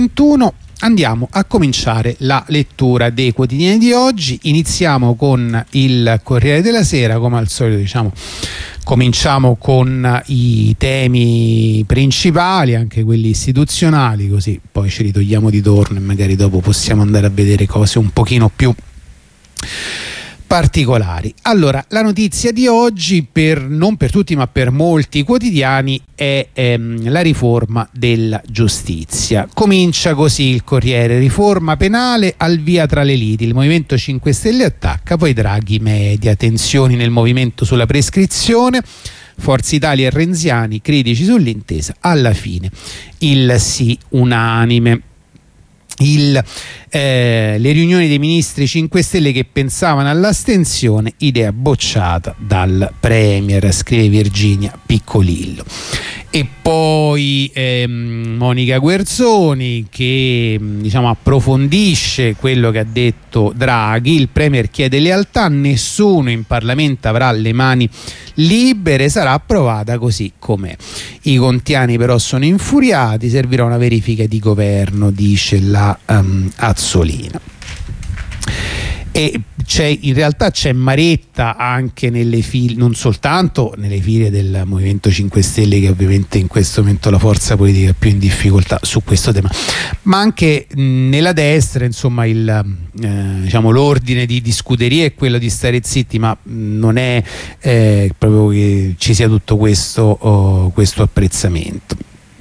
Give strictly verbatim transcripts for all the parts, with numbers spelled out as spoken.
ventuno. Andiamo a cominciare la lettura dei quotidiani di oggi. Iniziamo con il Corriere della Sera, come al solito, diciamo, cominciamo con i temi principali, anche quelli istituzionali, così poi ci ritogliamo di torno e magari dopo possiamo andare a vedere cose un pochino più particolari. Allora, la notizia di oggi, per, non per tutti ma per molti quotidiani, è ehm, la riforma della giustizia. Comincia così il Corriere: riforma penale al via tra le liti, il Movimento cinque Stelle attacca, poi Draghi media, tensioni nel movimento sulla prescrizione, Forza Italia e renziani critici sull'intesa, alla fine il sì unanime. Il, eh, le riunioni dei ministri cinque Stelle che pensavano all'astensione, idea bocciata dal Premier, scrive Virginia Piccolillo. E poi ehm, Monica Guerzoni che diciamo approfondisce quello che ha detto Draghi: il Premier chiede lealtà, nessuno in Parlamento avrà le mani libere, sarà approvata così com'è. I contiani però sono infuriati, servirà una verifica di governo, dice la um, Azzolina. E c'è, in realtà c'è Maretta anche nelle file, non soltanto nelle file del Movimento cinque Stelle, che ovviamente in questo momento è la forza politica più in difficoltà su questo tema, ma anche mh, nella destra, insomma, il, eh, diciamo, l'ordine di, di scuderia è quello di stare zitti, ma mh, non è eh, proprio che ci sia tutto questo, oh, questo apprezzamento.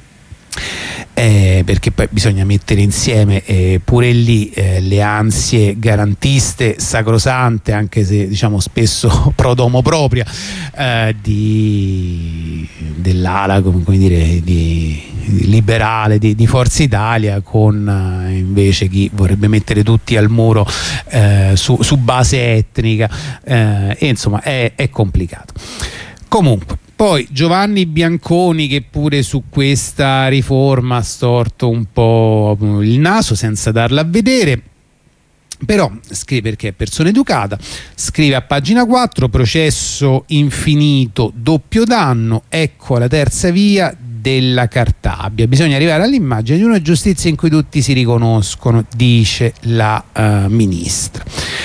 Eh, perché poi bisogna mettere insieme eh, pure lì eh, le ansie garantiste sacrosante, anche se diciamo spesso pro domo propria, eh, di, dell'ala, come dire, di, di liberale di, di Forza Italia, con eh, invece chi vorrebbe mettere tutti al muro eh, su, su base etnica, eh, e insomma è, è complicato. Comunque, poi Giovanni Bianconi, che pure su questa riforma ha storto un po' il naso senza darla a vedere, però scrive, perché è persona educata, scrive a pagina quattro: processo infinito, doppio danno, ecco la terza via della Cartabia, bisogna arrivare all'immagine di una giustizia in cui tutti si riconoscono, dice la uh, ministra.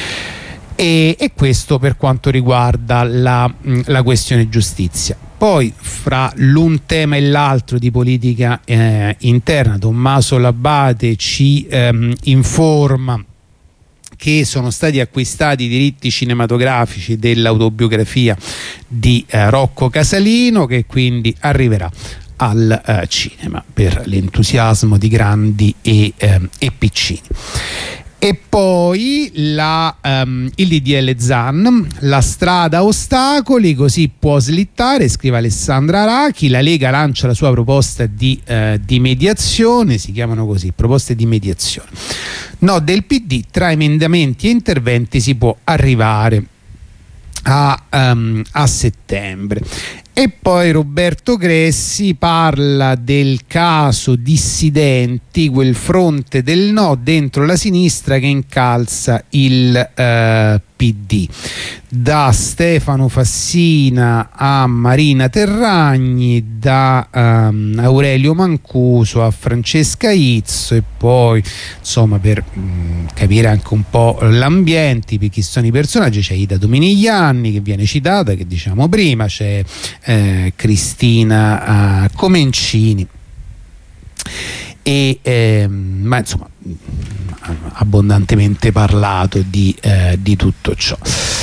E, e questo per quanto riguarda la, la questione giustizia. Poi fra l'un tema e l'altro di politica eh, interna, Tommaso Labate ci ehm, informa che sono stati acquistati i diritti cinematografici dell'autobiografia di eh, Rocco Casalino, che quindi arriverà al eh, cinema per l'entusiasmo di grandi e, eh, e piccini. E poi la, um, il D D L Zan, la strada a ostacoli, così può slittare, scrive Alessandra Arachi. La Lega lancia la sua proposta di, uh, di mediazione, si chiamano così, proposte di mediazione. No del P D, tra emendamenti e interventi si può arrivare a, um, a settembre. E poi Roberto Cressi parla del caso dissidenti, quel fronte del no dentro la sinistra che incalza il eh, P D. Da Stefano Fassina a Marina Terragni, da um, Aurelio Mancuso a Francesca Izzo, e poi insomma per mh, capire anche un po' l'ambiente, per chi sono i personaggi, c'è Ida Dominigliani che viene citata, che diciamo prima, c'è Eh, Cristina uh, Comencini, e eh, ma insomma abbondantemente parlato di, eh, di tutto ciò.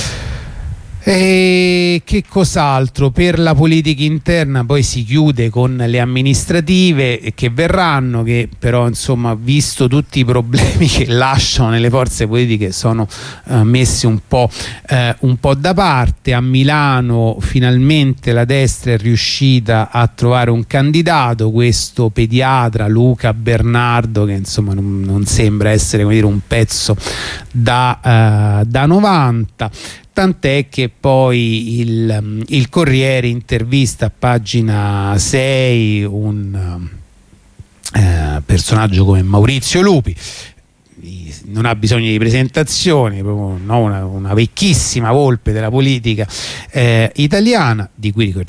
E che cos'altro? Per la politica interna poi si chiude con le amministrative che verranno, che però insomma, visto tutti i problemi che lasciano nelle forze politiche, sono eh, messi un po', eh, un po' da parte. A Milano finalmente la destra è riuscita a trovare un candidato, questo pediatra Luca Bernardo, che insomma non, non sembra essere, come dire, un pezzo da, eh, da novanta. Tant'è che poi il, il Corriere intervista a pagina sei un eh, personaggio come Maurizio Lupi, non ha bisogno di presentazioni, proprio, no, una, una vecchissima volpe della politica eh, italiana, di cui ricordiamo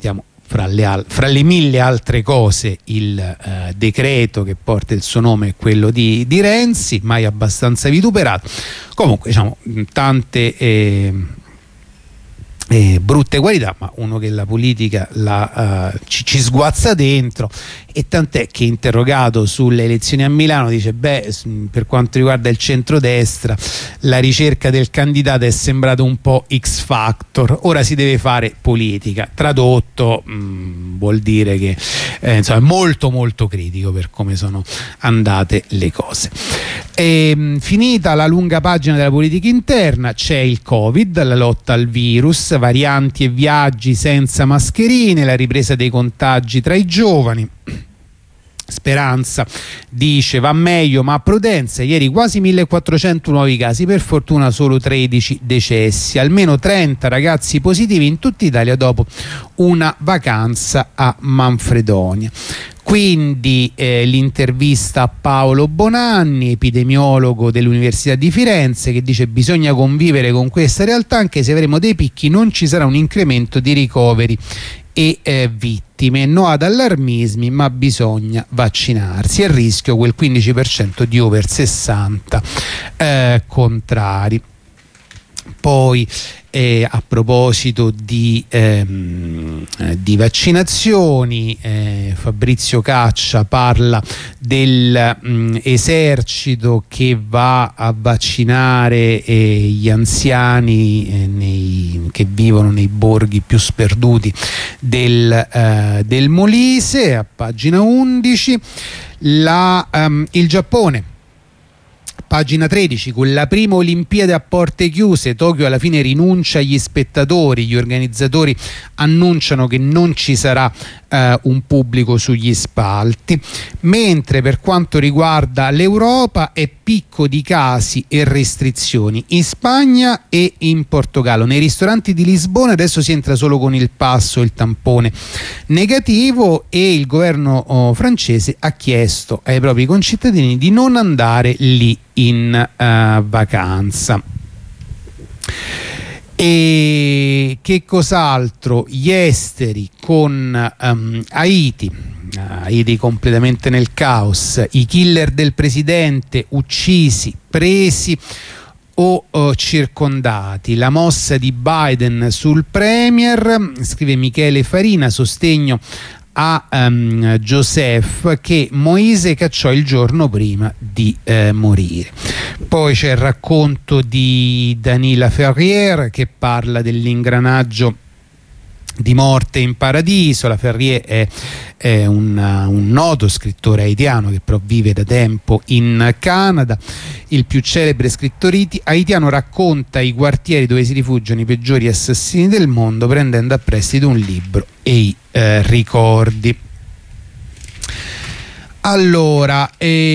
fra le, al fra le mille altre cose il eh, decreto che porta il suo nome è quello di, di Renzi, mai abbastanza vituperato. Comunque diciamo tante eh, eh, brutte qualità, ma uno che la politica la, uh, ci, ci sguazza dentro, e tant'è che interrogato sulle elezioni a Milano dice beh, per quanto riguarda il centrodestra la ricerca del candidato è sembrato un po' X Factor, ora si deve fare politica. Tradotto mh, vuol dire che eh, insomma, è molto molto critico per come sono andate le cose. E, finita la lunga pagina della politica interna, c'è il Covid, la lotta al virus, varianti e viaggi senza mascherine, la ripresa dei contagi tra i giovani. Speranza dice va meglio ma a prudenza, ieri quasi millequattrocento nuovi casi, per fortuna solo tredici decessi, almeno trenta ragazzi positivi in tutta Italia dopo una vacanza a Manfredonia. Quindi eh, l'intervista a Paolo Bonanni, epidemiologo dell'Università di Firenze, che dice bisogna convivere con questa realtà, anche se avremo dei picchi non ci sarà un incremento di ricoveri e eh, vittime, no ad allarmismi ma bisogna vaccinarsi, è a rischio quel quindici per cento di over sessanta eh, contrari. Poi eh, a proposito di, ehm, eh, di vaccinazioni, eh, Fabrizio Caccia parla dell'esercito che va a vaccinare eh, gli anziani eh, nei, che vivono nei borghi più sperduti del, eh, del Molise, a pagina undici. La, um, il Giappone, pagina tredici, con la prima Olimpiade a porte chiuse, Tokyo alla fine rinuncia agli spettatori, gli organizzatori annunciano che non ci sarà eh, un pubblico sugli spalti, mentre per quanto riguarda l'Europa è picco di casi e restrizioni in Spagna e in Portogallo. Nei ristoranti di Lisbona adesso si entra solo con il passo e il tampone negativo, e il governo oh, francese ha chiesto ai propri concittadini di non andare lì in uh, vacanza. E che cos'altro? Gli esteri con um, Haiti, Haiti completamente nel caos, i killer del presidente uccisi, presi o uh, circondati, la mossa di Biden sul premier, scrive Michele Farina, sostegno a um, Joseph che Moise cacciò il giorno prima di eh, morire. Poi c'è il racconto di Danila Ferrier che parla dell'ingranaggio di Morte in Paradiso. La Ferrier è, è un, un noto scrittore haitiano che però vive da tempo in Canada. Il più celebre scrittore haitiano racconta i quartieri dove si rifugiano i peggiori assassini del mondo, prendendo a prestito un libro e i eh, ricordi. Allora,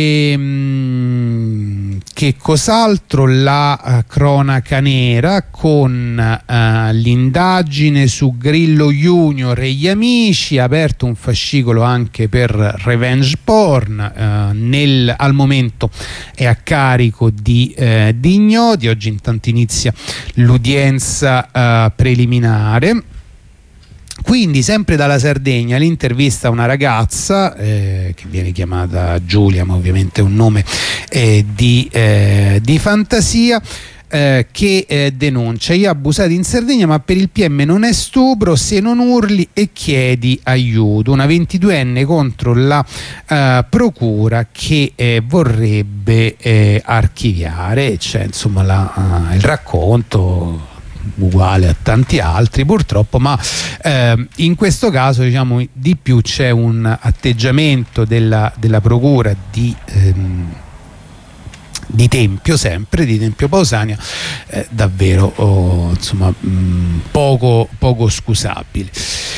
ehm, che cos'altro? La uh, cronaca nera con uh, l'indagine su Grillo Junior e gli amici, ha aperto un fascicolo anche per revenge porn, uh, nel, al momento è a carico di, uh, di Ignoti. Oggi intanto inizia l'udienza uh, preliminare. Quindi sempre dalla Sardegna l'intervista a una ragazza eh, che viene chiamata Giulia, ma ovviamente è un nome eh, di, eh, di fantasia, eh, che eh, denuncia: io ho abusato in Sardegna ma per il P M non è stupro, se non urli e chiedi aiuto. Una ventiduenne contro la eh, procura che eh, vorrebbe eh, archiviare. C'è insomma la, uh, il racconto uguale a tanti altri purtroppo, ma eh, in questo caso diciamo di più c'è un atteggiamento della, della procura di, ehm, di Tempio, sempre di Tempio Pausania, eh, davvero oh, insomma mh, poco, poco scusabile.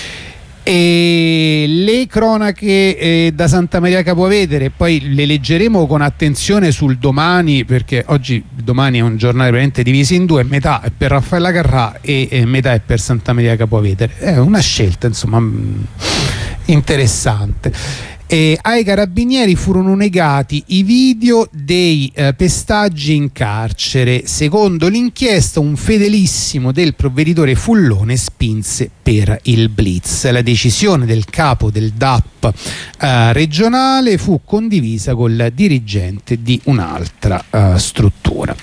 E le cronache eh, da Santa Maria Capua Vetere poi le leggeremo con attenzione sul Domani, perché oggi Domani è un giornale veramente diviso in due, metà è per Raffaella Carrà e, e metà è per Santa Maria Capua Vetere. È una scelta insomma mh, interessante. E ai carabinieri furono negati i video dei eh, pestaggi in carcere. Secondo l'inchiesta, un fedelissimo del provveditore Fullone spinse per il blitz. La decisione del capo del D A P eh, regionale fu condivisa col dirigente di un'altra eh, struttura.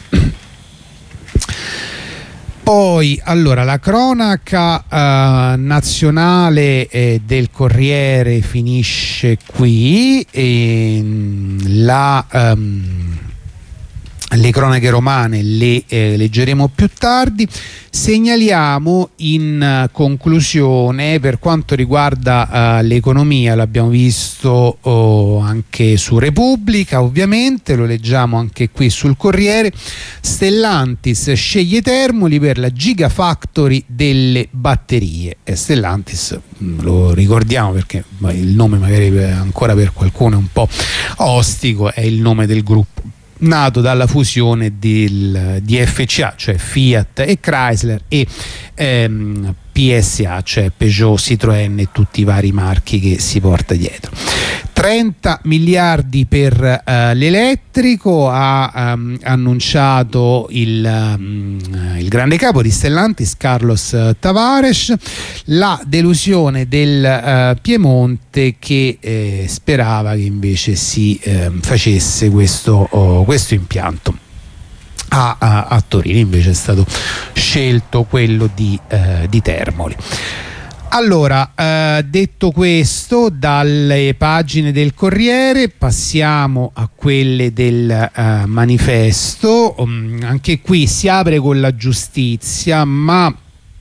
Poi, allora, la cronaca eh, nazionale eh, del Corriere finisce qui, e la, um, le cronache romane le eh, leggeremo più tardi. Segnaliamo in uh, conclusione, per quanto riguarda uh, l'economia, l'abbiamo visto oh, anche su Repubblica, ovviamente lo leggiamo anche qui sul Corriere. Stellantis sceglie Termoli per la Gigafactory delle batterie. E Stellantis, lo ricordiamo perché il nome magari ancora per qualcuno è un po' ostico, è il nome del gruppo nato dalla fusione del, di F C A, cioè Fiat e Chrysler, e ehm, P S A, cioè Peugeot, Citroën e tutti i vari marchi che si porta dietro. trenta miliardi per uh, l'elettrico, ha um, annunciato il, um, il grande capo di Stellantis, Carlos Tavares. La delusione del uh, Piemonte, che eh, sperava che invece si eh, facesse questo, oh, questo impianto a, a, a Torino, invece è stato scelto quello di, eh, di Termoli. Allora, eh, detto questo, dalle pagine del Corriere passiamo a quelle del eh, Manifesto. Um, anche qui si apre con la giustizia, ma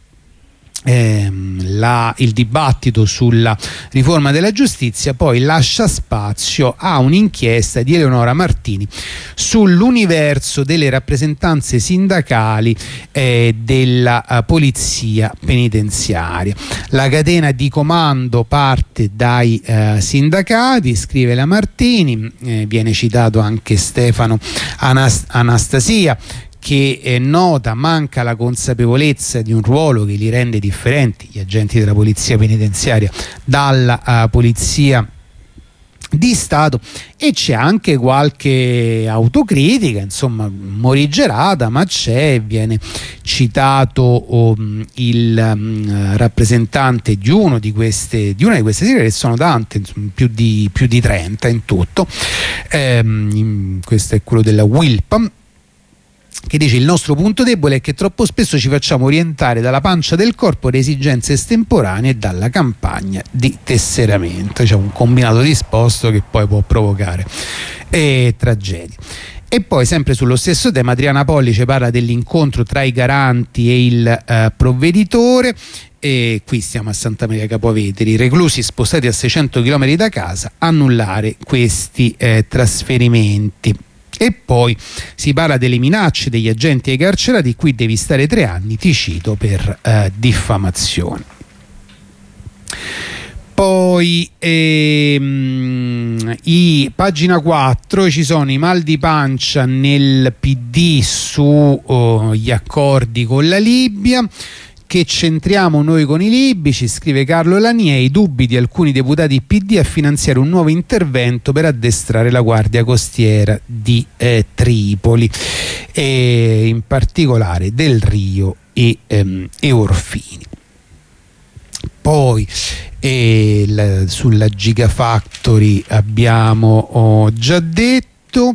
ehm, la, il dibattito sulla riforma della giustizia poi lascia spazio a un'inchiesta di Eleonora Martini sull'universo delle rappresentanze sindacali eh, della uh, polizia penitenziaria. La catena di comando parte dai uh, sindacati, scrive la Martini, eh, viene citato anche Stefano Anas- Anastasia, che eh, nota: manca la consapevolezza di un ruolo che li rende differenti, gli agenti della polizia penitenziaria, dalla uh, polizia di Stato. E c'è anche qualche autocritica, insomma morigerata, ma c'è, viene citato um, il um, rappresentante di uno di queste di una di queste serie, che sono tante, insomma, più di più di trenta in tutto. Ehm, in, questo è quello della Wilpam, che dice: il nostro punto debole è che troppo spesso ci facciamo orientare dalla pancia del corpo le esigenze estemporanee e dalla campagna di tesseramento. C'è un combinato disposto che poi può provocare eh, tragedie. E poi, sempre sullo stesso tema, Adriana Pollice parla dell'incontro tra i garanti e il eh, provveditore. E qui stiamo a Santa Maria Capua Vetere, reclusi spostati a seicento chilometri da casa, annullare questi eh, trasferimenti. E poi si parla delle minacce degli agenti ai carcerati: qui devi stare tre anni, ti cito, per eh, diffamazione. Poi ehm, i, pagina quattro, ci sono i mal di pancia nel P D sugli oh, accordi con la Libia. Che c'entriamo noi con i libici, scrive Carlo Lanier, i dubbi di alcuni deputati P D a finanziare un nuovo intervento per addestrare la guardia costiera di eh, Tripoli, e in particolare Del Rio e, ehm, e Orfini. Poi eh, la, sulla Gigafactory abbiamo oh, già detto.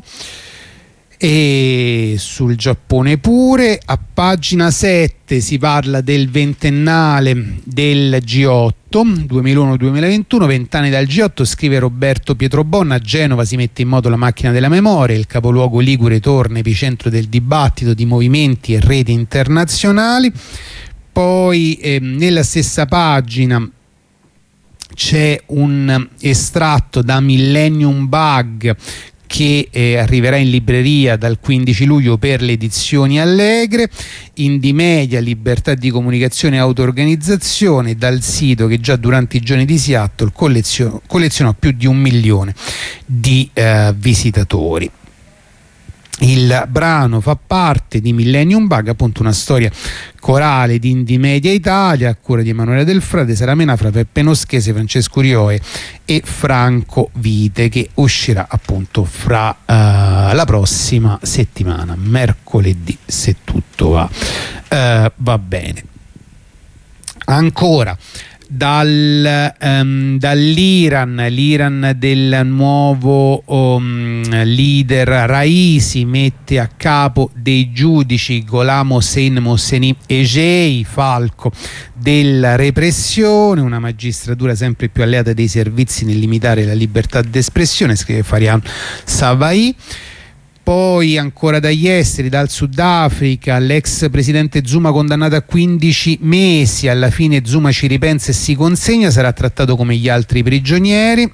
E sul Giappone pure. A pagina sette si parla del ventennale del G otto duemilauno duemilaventuno, vent'anni dal G otto, scrive Roberto Pietrobonna. A Genova si mette in moto la macchina della memoria, il capoluogo ligure torna epicentro del dibattito di movimenti e reti internazionali. Poi eh, nella stessa pagina c'è un estratto da Millennium Bug, che eh, arriverà in libreria dal quindici luglio per le edizioni Allegre. Indymedia, libertà di comunicazione e auto-organizzazione, dal sito che già durante i giorni di Seattle collezionò, collezionò più di un milione di eh, visitatori. Il brano fa parte di Millennium Bug, appunto una storia corale di Indie Media Italia a cura di Emanuele Del Frade, Sara Menafra, Peppe Noschese, Francesco Rioe e Franco Vite, che uscirà appunto fra uh, la prossima settimana, mercoledì, se tutto va, uh, va bene. Ancora Dal, um, dall'Iran, l'Iran del nuovo um, leader Raisi mette a capo dei giudici Gholam Hossein Mohseni Ejei, falco della repressione, una magistratura sempre più alleata dei servizi nel limitare la libertà d'espressione, scrive Farian Savai. Poi ancora dagli esteri, dal Sudafrica, l'ex presidente Zuma condannato a quindici mesi, alla fine Zuma ci ripensa e si consegna, sarà trattato come gli altri prigionieri.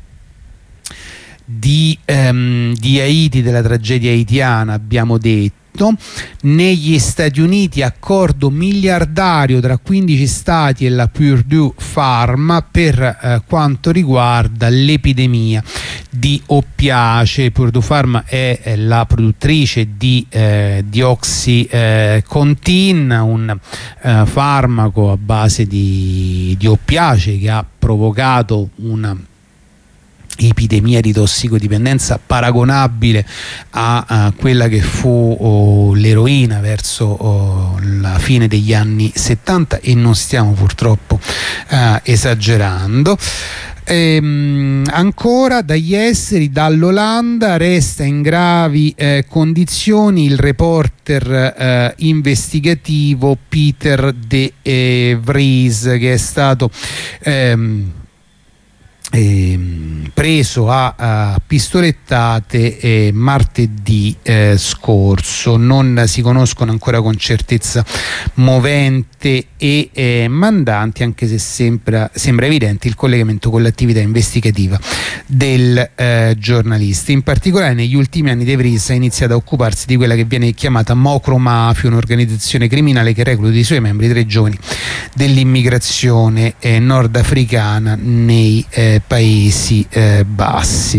Di, ehm, di Haiti, della tragedia haitiana abbiamo detto. Negli Stati Uniti accordo miliardario tra quindici stati e la Purdue Pharma per eh, quanto riguarda l'epidemia di oppiacei. Purdue Pharma è, è la produttrice di eh, di Oxycontin, eh, un eh, farmaco a base di, di oppiacei che ha provocato una epidemia di tossicodipendenza paragonabile a, a quella che fu oh, l'eroina verso oh, la fine degli anni settanta, e non stiamo purtroppo eh, esagerando. Ehm, ancora dagli esteri, dall'Olanda, resta in gravi eh, condizioni il reporter eh, investigativo Peter de eh, Vries, che è stato ehm, Eh, preso a, a pistolettate eh, martedì eh, scorso. Non si conoscono ancora con certezza movente e eh, mandanti, anche se sembra, sembra evidente il collegamento con l'attività investigativa del eh, giornalista. In particolare negli ultimi anni De Vries ha iniziato a occuparsi di quella che viene chiamata Mocromafia, un'organizzazione criminale che recluta i suoi membri tre giovani dell'immigrazione eh, nordafricana nei eh, Paesi eh, Bassi.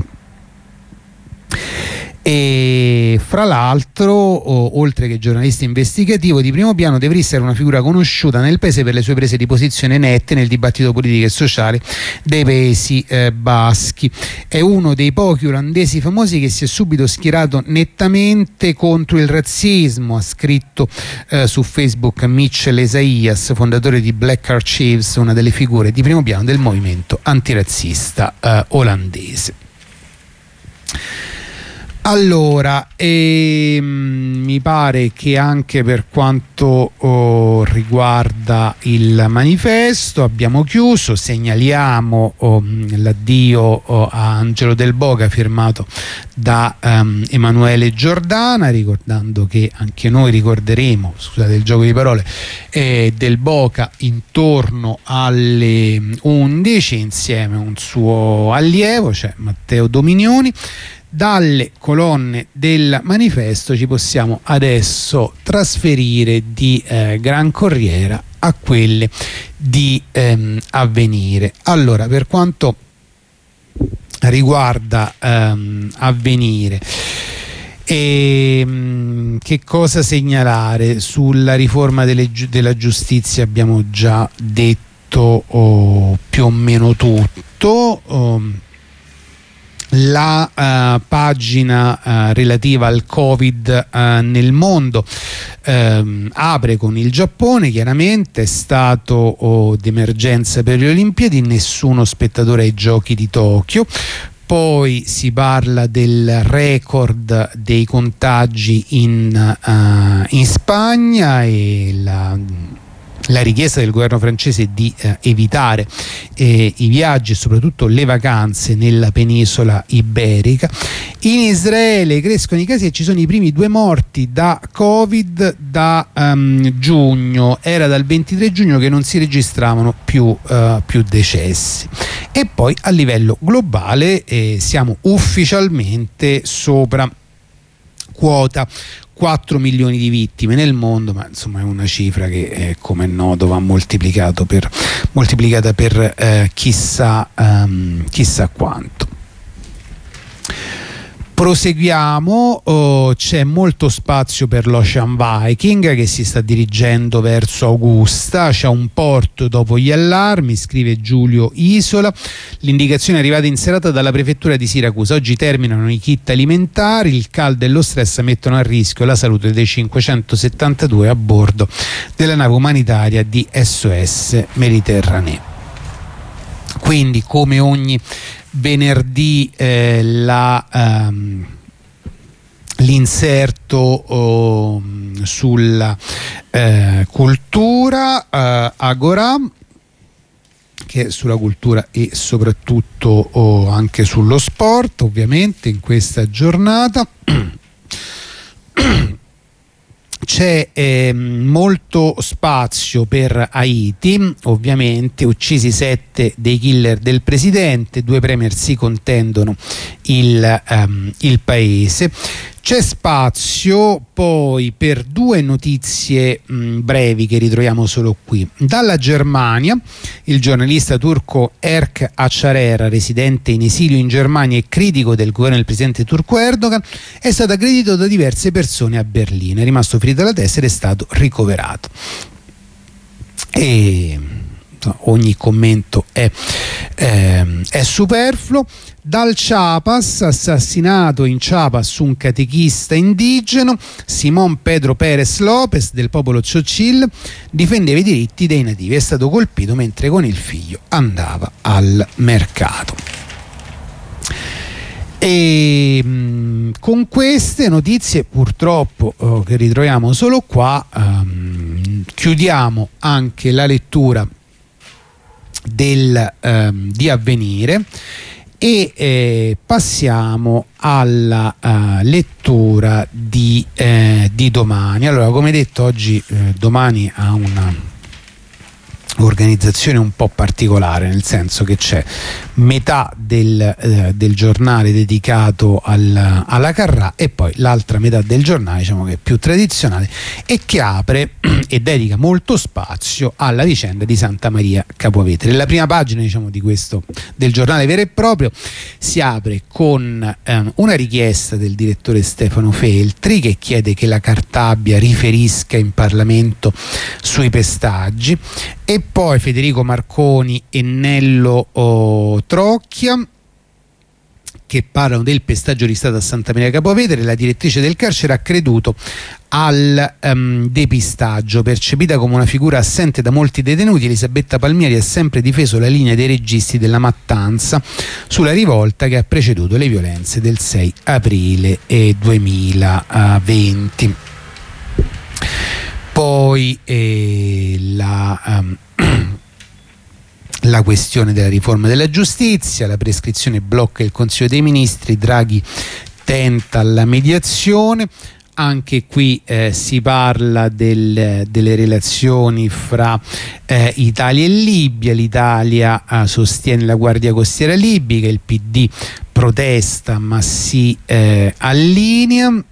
E fra l'altro, oh, oltre che giornalista investigativo di primo piano, De Vries era una figura conosciuta nel paese per le sue prese di posizione nette nel dibattito politico e sociale dei Paesi eh, Baschi. È uno dei pochi olandesi famosi che si è subito schierato nettamente contro il razzismo, ha scritto eh, su Facebook Mitchell Esaias, fondatore di Black Archives, una delle figure di primo piano del movimento antirazzista eh, olandese. Allora, ehm, mi pare che anche per quanto oh, riguarda il manifesto abbiamo chiuso. Segnaliamo oh, l'addio oh, a Angelo Del Boca, firmato da um, Emanuele Giordana, ricordando che anche noi ricorderemo, scusate il gioco di parole, eh, Del Boca intorno alle undici insieme a un suo allievo, cioè Matteo Dominioni. Dalle colonne del manifesto ci possiamo adesso trasferire di eh, Gran Corriera a quelle di ehm, Avvenire. Allora, per quanto riguarda ehm, Avvenire, e, mh, che cosa segnalare? Sulla riforma delle, della giustizia abbiamo già detto oh, più o meno tutto. Oh, la uh, pagina uh, relativa al Covid uh, nel mondo um, apre con il Giappone. Chiaramente è stato oh, d'emergenza per le Olimpiadi, nessuno spettatore ai giochi di Tokyo. Poi si parla del record dei contagi in, uh, in Spagna e la la richiesta del governo francese di eh, evitare eh, i viaggi e soprattutto le vacanze nella penisola iberica. In Israele crescono i casi e ci sono i primi due morti da Covid da um, giugno. Era dal ventitré giugno che non si registravano più, uh, più decessi. E poi a livello globale eh, siamo ufficialmente sopra quota quattro milioni di vittime nel mondo, ma insomma è una cifra che eh, come è noto va moltiplicato per, moltiplicata per eh, chissà, um, chissà quanto. Proseguiamo, oh, c'è molto spazio per l'Ocean Viking che si sta dirigendo verso Augusta, c'è un porto dopo gli allarmi, scrive Giulio Isola. L'indicazione è arrivata in serata dalla prefettura di Siracusa, oggi terminano i kit alimentari, il caldo e lo stress mettono a rischio la salute dei cinquecentosettantadue a bordo della nave umanitaria di S O S Mediterranee. Quindi come ogni venerdì eh, la, um, l'inserto oh, sulla eh, cultura eh, Agora, che è sulla cultura e soprattutto oh, anche sullo sport, ovviamente in questa giornata. C'è eh, molto spazio per Haiti, ovviamente, uccisi sette dei killer del presidente, due premier si contendono il, um, il paese. C'è spazio poi per due notizie mh, brevi che ritroviamo solo qui. Dalla Germania, il giornalista turco Erk Acharera, residente in esilio in Germania e critico del governo del presidente turco Erdogan, è stato aggredito da diverse persone a Berlino, è rimasto ferito alla testa ed è stato ricoverato. E ogni commento è, eh, è superfluo. Dal Chiapas, assassinato in Chiapas un catechista indigeno, Simón Pedro Pérez López del popolo Tzotzil, difendeva i diritti dei nativi, è stato colpito mentre con il figlio andava al mercato. E mh, con queste notizie purtroppo oh, che ritroviamo solo qua, um, chiudiamo anche la lettura del, um, di Avvenire e eh, passiamo alla uh, lettura di, eh, di domani. Allora, come detto, oggi eh, domani ha una organizzazione un po' particolare, nel senso che c'è metà del, eh, del giornale dedicato al, alla Carrà e poi l'altra metà del giornale, diciamo che è più tradizionale e che apre e dedica molto spazio alla vicenda di Santa Maria Capua Vetere. La prima pagina, diciamo, di questo del giornale vero e proprio si apre con ehm, una richiesta del direttore Stefano Feltri, che chiede che la Cartabia riferisca in Parlamento sui pestaggi, e poi Federico Marconi e Nello oh, Trocchia che parlano del pestaggio di Stato a Santa Maria Capua Vetere. La direttrice del carcere ha creduto al um, depistaggio, percepita come una figura assente da molti detenuti. Elisabetta Palmieri ha sempre difeso la linea dei registi della mattanza sulla rivolta che ha preceduto le violenze del sei aprile duemilaventi. Poi eh, la, um, la questione della riforma della giustizia, la prescrizione blocca il Consiglio dei Ministri, Draghi tenta la mediazione. Anche qui eh, si parla del, delle relazioni fra eh, Italia e Libia. L'Italia eh, sostiene la Guardia Costiera libica, il P D protesta ma si eh, allinea.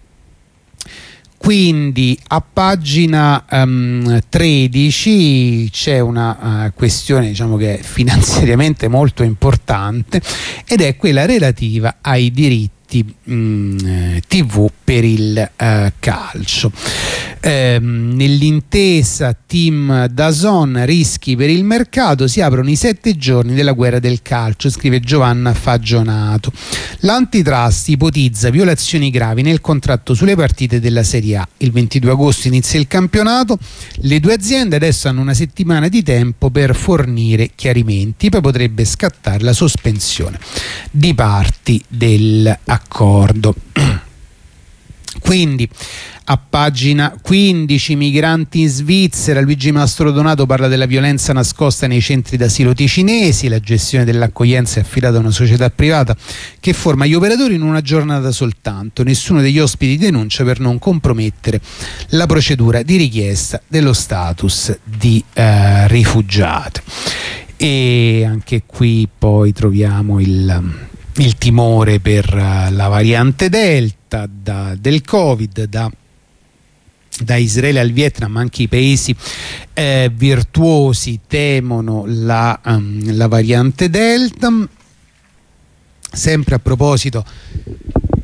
Quindi a pagina um, tredici c'è una uh, questione, diciamo, che è finanziariamente molto importante, ed è quella relativa ai diritti mh, tivù per il uh, calcio. Ehm, nell'intesa Team DAZN, rischi per il mercato, si aprono i sette giorni della guerra del calcio, scrive Giovanna Fagionato. L'antitrust ipotizza violazioni gravi nel contratto sulle partite della Serie A. Il ventidue agosto inizia il campionato, le due aziende adesso hanno una settimana di tempo per fornire chiarimenti, poi potrebbe scattare la sospensione di parti dell'accordo. Quindi a pagina quindici, migranti in Svizzera, Luigi Mastrodonato parla della violenza nascosta nei centri d'asilo ticinesi. La gestione dell'accoglienza è affidata a una società privata che forma gli operatori in una giornata soltanto. Nessuno degli ospiti denuncia per non compromettere la procedura di richiesta dello status di eh, rifugiato. E anche qui poi troviamo il, il timore per uh, la variante Delta da, del Covid, da da Israele al Vietnam. Anche i paesi eh, virtuosi temono la, um, la variante Delta. Sempre a proposito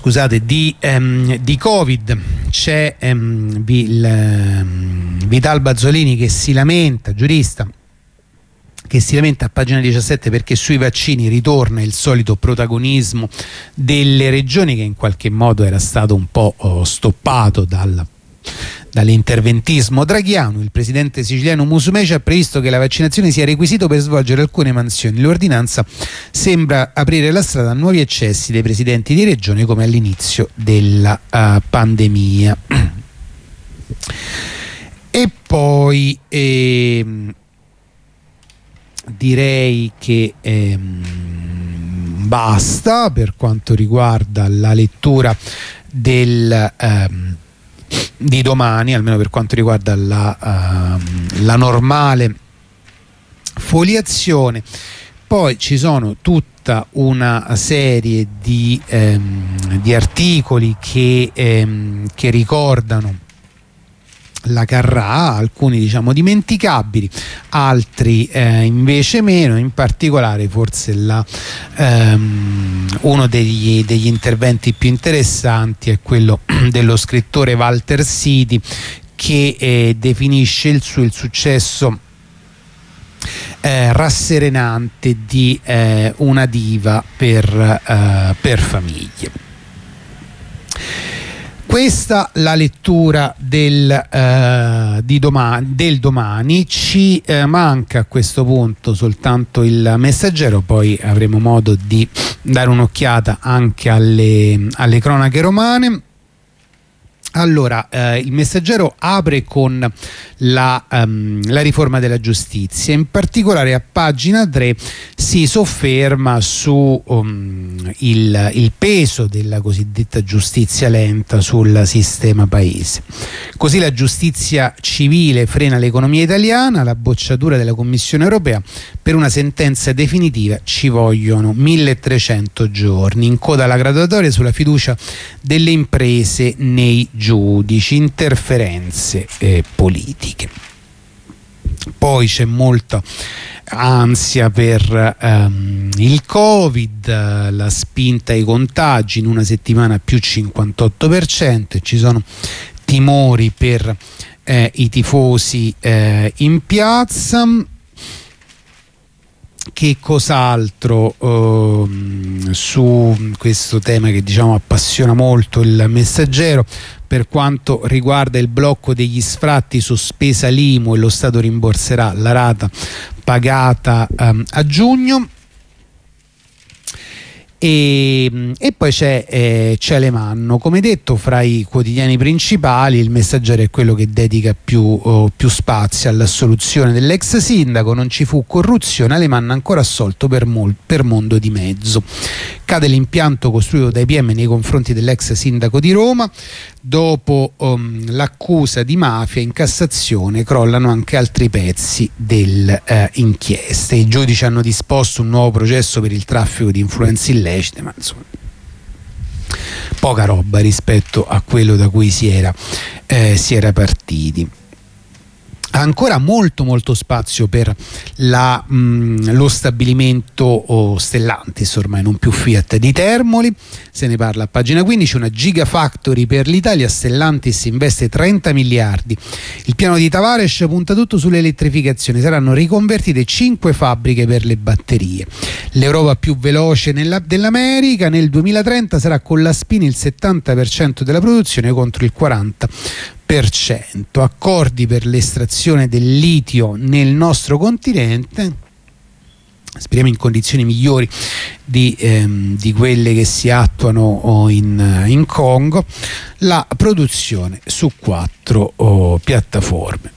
scusate, di, ehm, di Covid. C'è ehm, il, ehm, Vital Bazzolini che si lamenta, giurista, che si lamenta a pagina diciassette perché sui vaccini ritorna il solito protagonismo delle regioni, che in qualche modo era stato un po' oh, stoppato dal dall'interventismo draghiano. Il presidente siciliano Musumeci ha previsto che la vaccinazione sia requisito per svolgere alcune mansioni. L'ordinanza sembra aprire la strada a nuovi eccessi dei presidenti di regione come all'inizio della uh, pandemia. E poi ehm, direi che ehm, basta per quanto riguarda la lettura del ehm, di domani, almeno per quanto riguarda la, uh, la normale foliazione. Poi ci sono tutta una serie di, ehm, di articoli che, ehm, che ricordano la Carrà, alcuni diciamo dimenticabili, altri eh, invece meno. In particolare forse la, ehm, uno degli, degli interventi più interessanti è quello dello scrittore Walter Siti, che eh, definisce il, suo, il successo eh, rasserenante di eh, una diva per, eh, per famiglie. Questa la lettura del, uh, di domani, del domani. Ci uh, manca a questo punto soltanto il Messaggero, poi avremo modo di dare un'occhiata anche alle, alle cronache romane. Allora, eh, il Messaggero apre con la, um, la riforma della giustizia, in particolare a pagina tre si sofferma su um, il, il peso della cosiddetta giustizia lenta sul sistema paese. Così la giustizia civile frena l'economia italiana, la bocciatura della Commissione europea: per una sentenza definitiva ci vogliono milletrecento giorni. In coda alla graduatoria sulla fiducia delle imprese nei giudici, interferenze eh, politiche. Poi c'è molta ansia per ehm, il Covid, la spinta ai contagi in una settimana più cinquantotto per cento, e ci sono timori per eh, i tifosi eh, in piazza. Che cos'altro uh, su questo tema che diciamo appassiona molto il Messaggero? Per quanto riguarda il blocco degli sfratti, sospesa l'I M U e lo Stato rimborserà la rata pagata um, a giugno. E, e poi c'è eh, Celemanno. Come detto, fra i quotidiani principali il Messaggero è quello che dedica più, oh, più spazio all'assoluzione dell'ex sindaco. Non ci fu corruzione, Alemanno ancora assolto per, mol, per mondo di mezzo. Cade l'impianto costruito dai P M nei confronti dell'ex sindaco di Roma. Dopo um, l'accusa di mafia in Cassazione crollano anche altri pezzi dell'inchiesta. Eh, I giudici hanno disposto un nuovo processo per il traffico di influenze illecite, ma insomma poca roba rispetto a quello da cui si era, eh, si era partiti. Ancora molto molto spazio per la, mh, lo stabilimento oh, Stellantis, ormai non più Fiat, di Termoli. Se ne parla a pagina quindici, una gigafactory per l'Italia. Stellantis investe trenta miliardi. Il piano di Tavares punta tutto sull'elettrificazione, saranno riconvertite cinque fabbriche per le batterie. L'Europa più veloce nella, dell'America, nel duemilatrenta sarà con la Spin il settanta per cento della produzione contro il quaranta per cento. Accordi per l'estrazione del litio nel nostro continente, speriamo in condizioni migliori di, ehm, di quelle che si attuano in, in Congo. La produzione su quattro oh, piattaforme.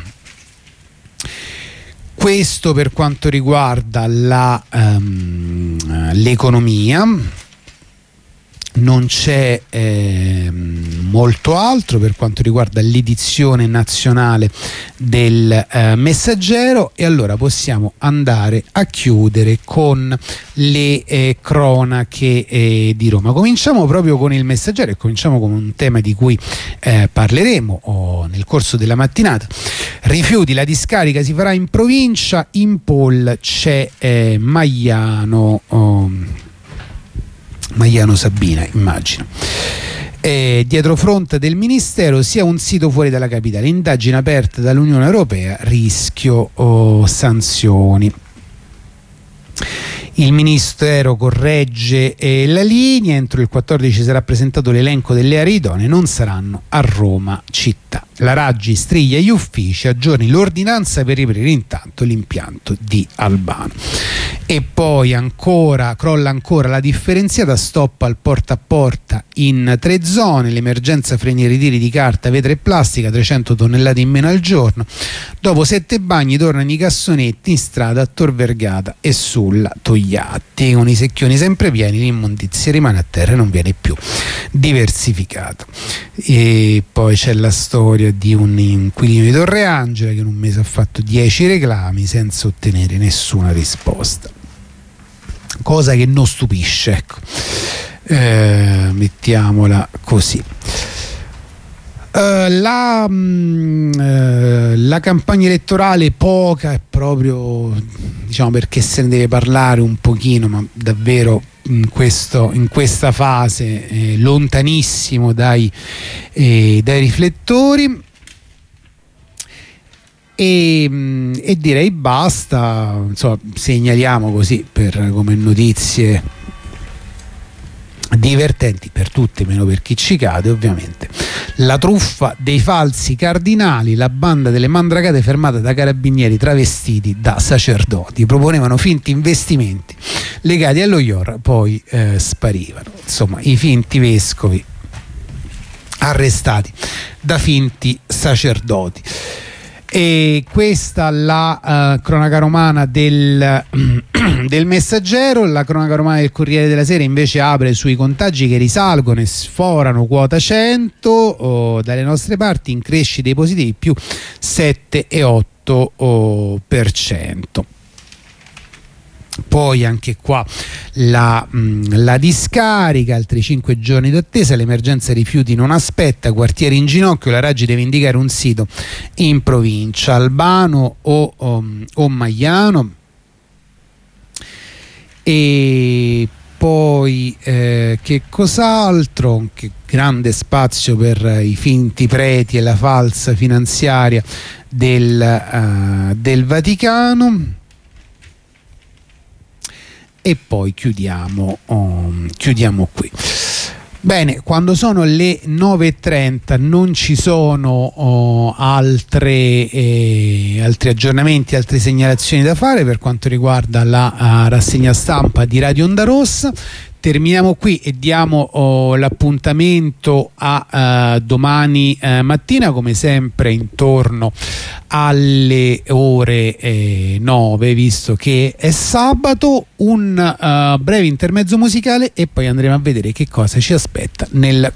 Questo per quanto riguarda la, um, l'economia. Non c'è eh, molto altro per quanto riguarda l'edizione nazionale del eh, Messaggero, e allora possiamo andare a chiudere con le eh, cronache eh, di Roma. Cominciamo proprio con il Messaggero e cominciamo con un tema di cui eh, parleremo oh, nel corso della mattinata. Rifiuti, la discarica si farà in provincia. In poll c'è eh, Magliano oh, Maiano Sabina, immagino. Eh, dietro fronte del ministero, sia un sito fuori dalla capitale, indagine aperte dall'Unione Europea, rischio oh, sanzioni. Il Ministero corregge eh, la linea, entro il quattordici sarà presentato l'elenco delle aree idonee, non saranno a Roma città. La Raggi striglia gli uffici, aggiorni l'ordinanza per riprendere intanto l'impianto di Albano. E poi ancora, crolla ancora la differenziata, stop al porta a porta in tre zone, l'emergenza freni e ritiri di carta, vetro e plastica, trecento tonnellate in meno al giorno. Dopo sette bagni tornano i cassonetti in strada a Tor Vergata e sulla Togliatti, con i secchioni sempre pieni, l'immondizia rimane a terra e non viene più diversificato. E poi c'è la storia di un inquilino di Torreangela che in un mese ha fatto dieci reclami senza ottenere nessuna risposta, cosa che non stupisce, ecco. Eh, mettiamola così. Uh, la, mh, uh, la campagna elettorale poca è proprio, diciamo, perché se ne deve parlare un pochino, ma davvero in, questo, in questa fase eh, lontanissimo dai, eh, dai riflettori. E, mh, e direi basta, insomma, segnaliamo così per come notizie divertenti per tutti, meno per chi ci cade ovviamente, la truffa dei falsi cardinali. La banda delle Mandragate fermata da carabinieri travestiti da sacerdoti, proponevano finti investimenti legati allo I O R, poi eh, sparivano. Insomma, i finti vescovi arrestati da finti sacerdoti. E questa la uh, cronaca romana del, del Messaggero. La cronaca romana del Corriere della Sera invece apre sui contagi che risalgono e sforano quota cento, oh, dalle nostre parti in crescita i positivi più sette virgola otto per cento. Poi anche qua la, mh, la discarica, altri cinque giorni d'attesa, l'emergenza rifiuti non aspetta, quartiere in ginocchio, la Raggi deve indicare un sito in provincia, Albano o, o, o Maiano. E poi eh, che cos'altro? Che grande spazio per i finti preti e la falsa finanziaria del, uh, del Vaticano. E poi chiudiamo, um, chiudiamo qui. Bene, quando sono le nove e trenta non ci sono oh, altre, eh, altri aggiornamenti, altre segnalazioni da fare per quanto riguarda la uh, rassegna stampa di Radio Onda Rossa. Terminiamo qui e diamo oh, l'appuntamento a uh, domani uh, mattina, come sempre intorno alle ore eh, nove, visto che è sabato. Un uh, breve intermezzo musicale e poi andremo a vedere che cosa ci aspetta nel